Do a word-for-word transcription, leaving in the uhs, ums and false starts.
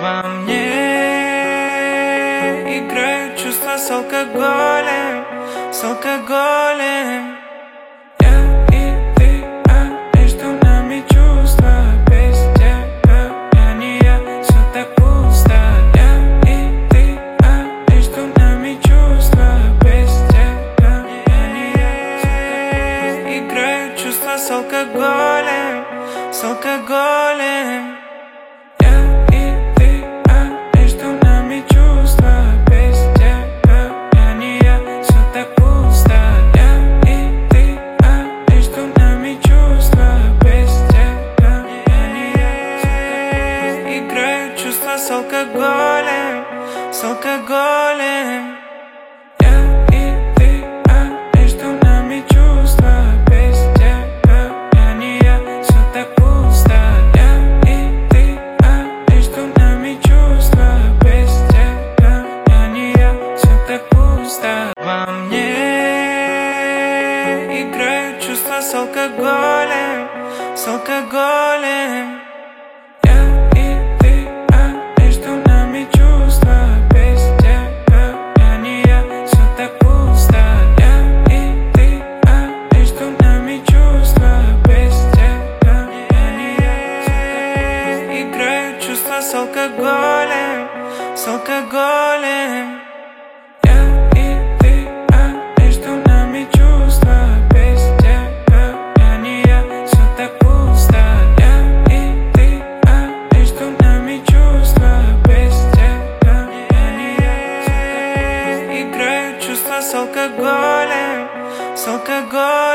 Во мне играют чувства с алкоголем, с алкоголем. Я и ты, а между нами чувства. Без тебя я не я, все так пусто. Я и ты, а между нами чувства. Без тебя я не я, все так пусто. Играют чувства с алкоголем, с алкоголем. С алкоголем, с алкоголем. Я и ты, а между нами чувства. Без тебя я не я, все так пусто. Я и ты, а между нами чувства. Без тебя я не я, все так пусто. Во мне играют чувства с алкоголем, с алкоголем. С алкоголем, с алкоголем. Я и ты, а между нами чувства. Без тебя я не я, все так пусто. Я и ты, а между нами чувства. Без тебя я не я, все так пусто. Играют чувства с алкоголем, с алкоголем.